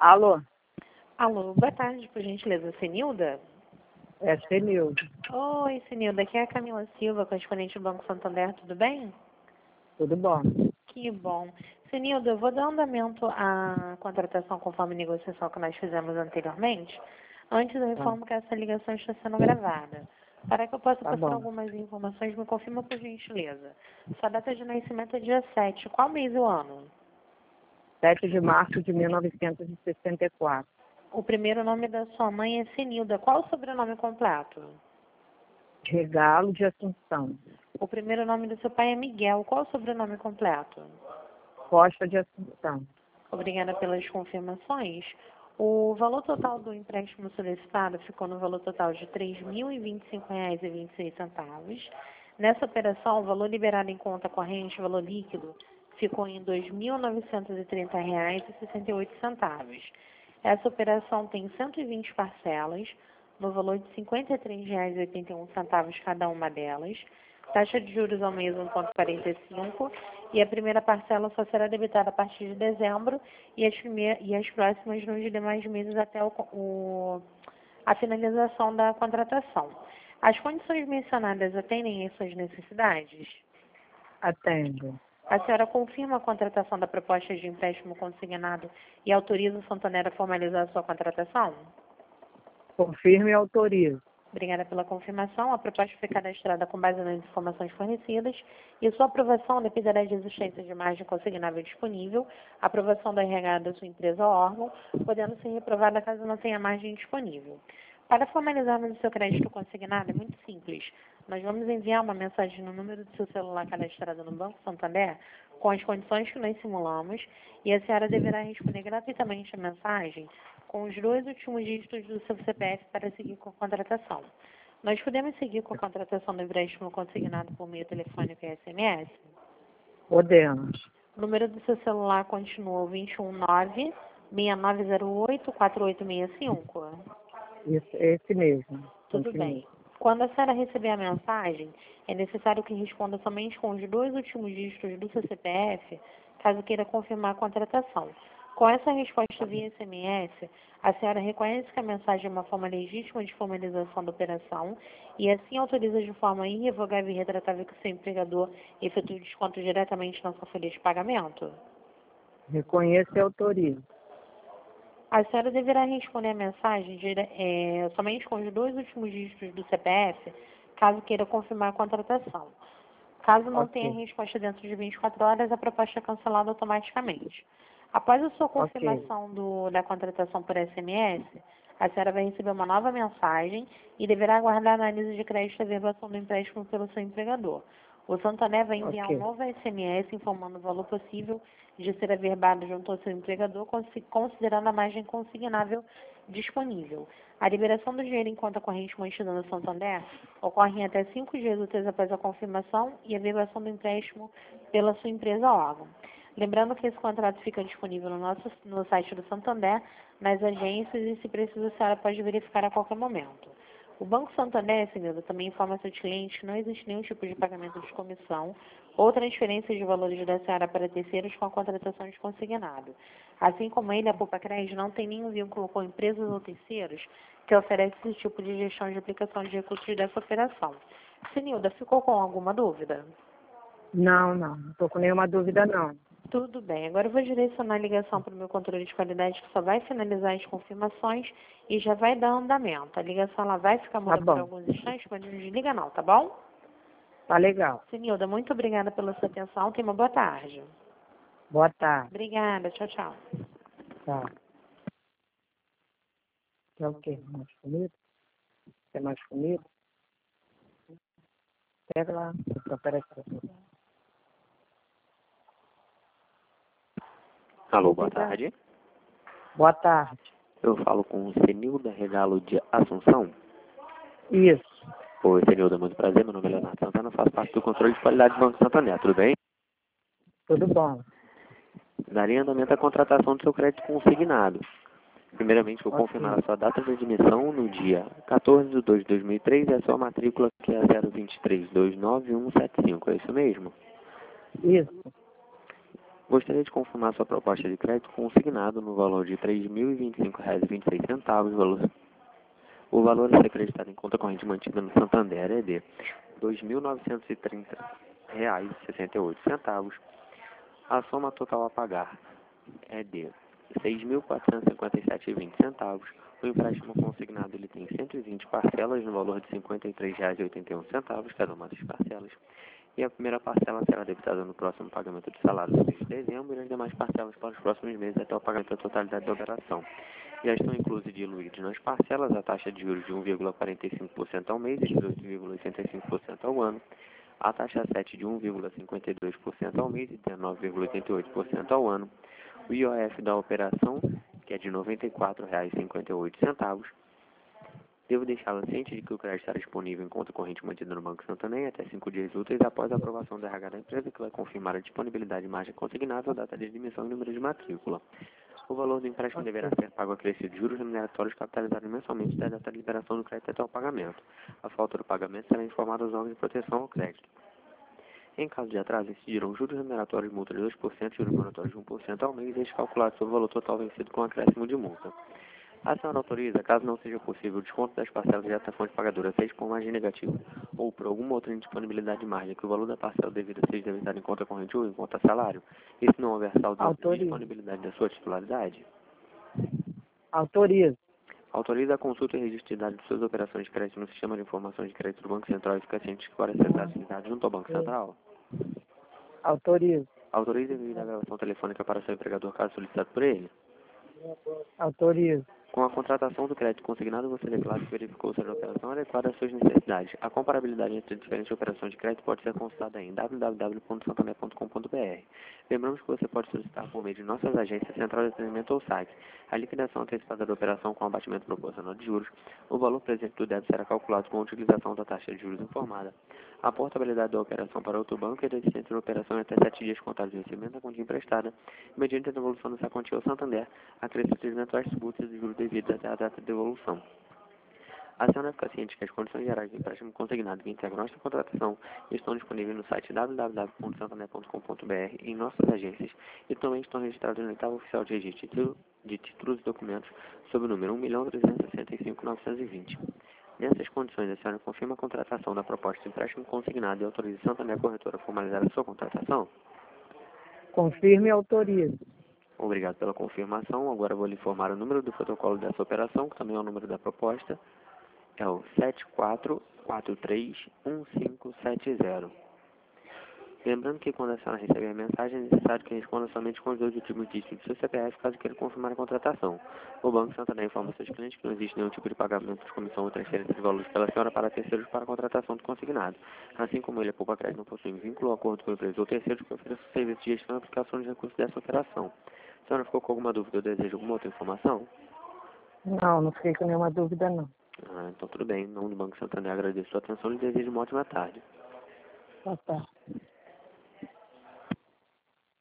Alô? Alô, boa tarde, por gentileza, Senilda? É Senilda. Oi, Senilda, aqui é a Camila Silva, correspondente do Banco Santander, tudo bem? Tudo bom? Que bom. Senilda, eu vou dar andamento à contratação conforme negociação que nós fizemos anteriormente. Antes eu informo que essa ligação está sendo gravada. Para que eu possa Tá passar bom. algumas informações, me confirma por gentileza. Sua data de nascimento é dia 7. Qual mês e o ano? 7 de março de 1964. O primeiro nome da sua mãe é Senilda. Qual o sobrenome completo? Regalo de Assunção. O primeiro nome do seu pai é Miguel. Qual o sobrenome completo? Costa de Assunção. Obrigada pelas confirmações. O valor total do empréstimo solicitado ficou no valor total de R$ 3.025,26. Nessa operação, o valor liberado em conta corrente, o valor líquido, ficou em R$ 2.930,68. Essa operação tem 120 parcelas, no valor de R$ 53,81 cada uma delas. Taxa de juros ao mês 1,45 e a primeira parcela só será debitada a partir de dezembro e as próximas nos demais meses até a finalização da contratação. As condições mencionadas atendem às suas necessidades? Atende. A senhora confirma a contratação da proposta de empréstimo consignado e autoriza o Santander a formalizar a sua contratação? Confirme e autorize. Obrigada pela confirmação. A proposta foi cadastrada com base nas informações fornecidas e sua aprovação dependerá de existência de margem consignável disponível, aprovação do RH da sua empresa ou órgão, podendo ser reprovada caso não tenha margem disponível. Para formalizarmos o seu crédito consignado, é muito simples. Nós vamos enviar uma mensagem no número do seu celular cadastrado no Banco Santander com as condições que nós simulamos e a senhora deverá responder gratuitamente a mensagem com os 2 últimos dígitos do seu CPF para seguir com a contratação. Nós podemos seguir com a contratação do empréstimo consignado por meio telefônico e SMS? Podemos. O número do seu celular continua o 219-6908-4865. Esse mesmo. Tudo Continue. bem. Quando a senhora receber a mensagem, é necessário que responda somente com os 2 últimos dígitos do seu CPF, caso queira confirmar a contratação. Com essa resposta via SMS, a senhora reconhece que a mensagem é uma forma legítima de formalização da operação e assim autoriza de forma irrevogável e retratável que o seu empregador efetue o desconto diretamente na sua folha de pagamento? Reconheço e autorize. A senhora deverá responder a mensagem somente com os 2 últimos dígitos do CPF, caso queira confirmar a contratação. Caso não tenha resposta dentro de 24 horas, a proposta é cancelada automaticamente. Após a sua confirmação da contratação por SMS, a senhora vai receber uma nova mensagem e deverá aguardar a análise de crédito e averbação do empréstimo pelo seu empregador. O Santander vai enviar um novo SMS informando o valor possível de ser averbado junto ao seu empregador, considerando a margem consignável disponível. A liberação do dinheiro em conta corrente mantida no Santander ocorre em até 5 dias úteis após a confirmação e a averbação do empréstimo pela sua empresa ou órgão. Lembrando que esse contrato fica disponível no site do Santander, nas agências e, se precisa, a senhora pode verificar a qualquer momento. O Banco Santander, Senilda, também informa a seus clientes que não existe nenhum tipo de pagamento de comissão ou transferência de valores da senhora para terceiros com a contratação de consignado. Assim como ele, a Poupa Crédito não tem nenhum vínculo com empresas ou terceiros que oferecem esse tipo de gestão de aplicação de recursos dessa operação. Senilda, ficou com alguma dúvida? Não estou com nenhuma dúvida, não. Tudo bem. Agora eu vou direcionar a ligação para o meu controle de qualidade, que só vai finalizar as confirmações e já vai dar andamento. A ligação ela vai ficar muda por alguns instantes, mas não desliga não, tá bom? Tá legal. Senilda, muito obrigada pela sua atenção. Tenha uma boa tarde. Boa tarde. Obrigada. Tchau, tchau. Tá. Quer o quê? Mais comida? Quer mais comida? Pega lá. Só oferece pra você. Alô, boa tarde. Boa tarde. Eu falo com o Senilda Regalo de Assunção. Isso. Oi, Senilda, muito prazer. Meu nome é Leonardo Santana, faço parte do controle de qualidade do Banco Santander. Tudo bem? Tudo bom. Daria andamento à contratação do seu crédito consignado. Primeiramente, vou confirmar a sua data de admissão no dia 14 de 2 de 2003 e a sua matrícula, que é a 023-29175. É isso mesmo? Isso. Gostaria de confirmar sua proposta de crédito consignado no valor de R$ 3.025,26. O valor a ser acreditado em conta corrente mantida no Santander é de R$ 2.930,68. A soma total a pagar é de R$ 6.457,20. O empréstimo consignado ele tem 120 parcelas no valor de R$ 53,81, cada uma das parcelas. E a primeira parcela será debitada no próximo pagamento do salário do mês de dezembro e as demais parcelas para os próximos meses até o pagamento da totalidade da operação. Já estão inclusos e diluídos nas parcelas a taxa de juros de 1,45% ao mês e 18,85% ao ano, a taxa 7 de 1,52% ao mês e 19,88% ao ano, o IOF da operação, que é de R$ 94,58. Devo deixá-la ciente de que o crédito estará disponível em conta corrente mantida no Banco Santander até 5 dias úteis após a aprovação do RH da empresa, que vai confirmar a disponibilidade de margem consignada, a data de admissão e número de matrícula. O valor do empréstimo deverá ser pago a crescer de juros remuneratórios capitalizados mensalmente da data de liberação do crédito até o pagamento. A falta do pagamento será informada aos órgãos de proteção ao crédito. Em caso de atraso, incidirão juros remuneratórios de multa de 2% e juros moratórios de 1% ao mês, este calculado sobre o valor total vencido com acréscimo de multa. A senhora autoriza, caso não seja possível o desconto das parcelas direto da fonte pagadora, seja por margem negativa ou por alguma outra indisponibilidade de margem, que o valor da parcela devida seja debitado em conta corrente ou em conta salário, e se não houver saldo de disponibilidade da sua titularidade? Autoriza. Autoriza a consulta e registro de dados de suas operações de crédito no sistema de informações de crédito do Banco Central e fica ciente que para acessar esses dados junto ao Banco Central? Autoriza. Autoriza envio da gravação telefônica para seu empregador caso solicitado por ele? Autoriza. Com a contratação do crédito consignado, você declara que verificou se a operação adequada às suas necessidades. A comparabilidade entre diferentes operações de crédito pode ser consultada em www.santander.com.br. Lembramos que você pode solicitar por meio de nossas agências, central de atendimento ou site a liquidação antecipada da operação com abatimento proporcional de juros. O valor presente do débito será calculado com a utilização da taxa de juros informada. A portabilidade da operação para outro banco é deficiente na operação em até 7 dias contados de recebimento da quantia emprestada, mediante a devolução dessa quantia ao Santander, acrescidos eventuais tributos e juros devidos até a data de devolução. A senhora fica ciente que as condições gerais do empréstimo consignado que integram esta contratação estão disponíveis no site www.santander.com.br e em nossas agências e também estão registradas no oitavo oficial de registro de títulos e documentos sob o número 1.365.920. Nessas condições, a senhora confirma a contratação da proposta de empréstimo consignado e autoriza a Santander Corretora a formalizar a sua contratação? Confirme e autoriza. Obrigado pela confirmação. Agora vou lhe informar o número do protocolo dessa operação, que também é o número da proposta. É o 74431570. Lembrando que quando a senhora receber a mensagem, é necessário que responda somente com os 2 últimos dígitos do seu CPF, caso queira confirmar a contratação. O Banco Santander informa seus clientes que não existe nenhum tipo de pagamento de comissão ou transferência de valores pela senhora para terceiros para a contratação do consignado. Assim como ele, a Poupa Crédito, não possui vínculo ou acordo com a empresa ou terceiros que ofereçam serviço de gestão e aplicação de recursos dessa operação. A senhora ficou com alguma dúvida ou deseja alguma outra informação? Não fiquei com nenhuma dúvida, não. Então tudo bem. Em nome do Banco Santander, agradeço a sua atenção e lhe desejo uma ótima tarde. Tá.